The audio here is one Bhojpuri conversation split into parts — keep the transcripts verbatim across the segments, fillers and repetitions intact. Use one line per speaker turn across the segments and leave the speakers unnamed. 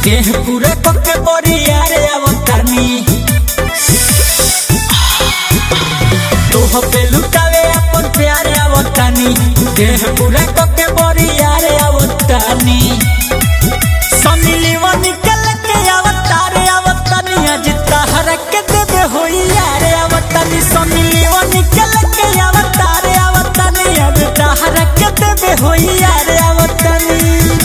देह पूरा पक्के बोरिया रे अवतानी तोह पे लुटावे अपन प्यारे अवतानी देह पूरा पक्के बोरिया रे अवतानी समिलीवा निकल के अवतारे अवतानी आज तहर के देवे होई यारे अवतानी समिलीवा निकल के अवतारे अवतानी आज तहर के देवे होई यारे अवतानी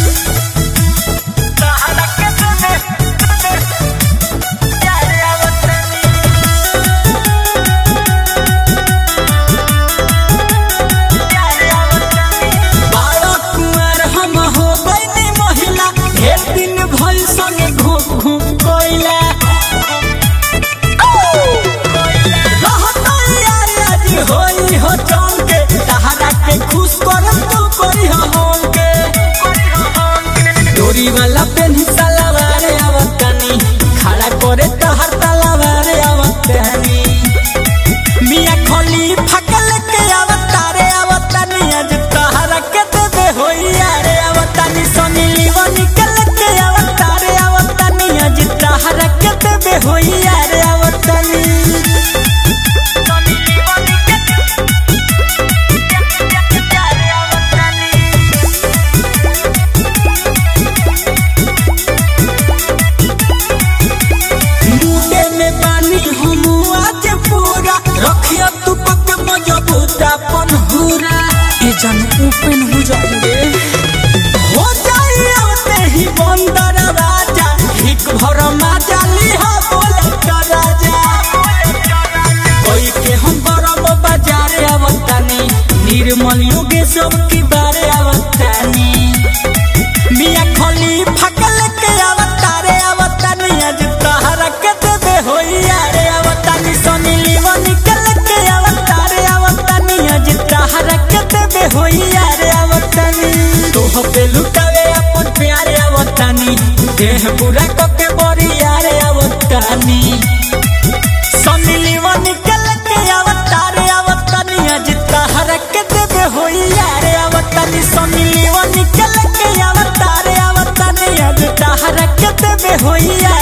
वाला पेन्ही सलवार अवतानी खड़ा करे तहर तलवार अवतानी मिया खोली फकल के अवतारे अवतानी आज तहर के देवे होई यारे अवतानी समिलीवा निकल के अवतारे अवतानी आज तहर के देवे होई यारे अवतानी रखिया तू पक मजबूत अपन हुरा ए जन ओपन हो जाएंगे हो जाए ही बंदर राजा हिक भर माजाली हा बोल कर राजा कोई के हम बरम बाजार अवतानी निर्मल युगे सब की बारे अवतानी मिया खोली फकल के अवतारे अवतानी आज तहर के देवे होई यारे अवतानी समिलीवा निकल के अवतारे अवतानी आज तहर के देवे होई यारे अवतानी तोह पे लुटावे अपन प्यारे अवतानी देह पूरा कके बोरी यारे अवतानी समिलीवा निकल के अवतारे अवतानी आज तहर के देवे होई यारे अवतानी समिलीवा निकल के अवतारे अवतानी आज तहर के देवे होई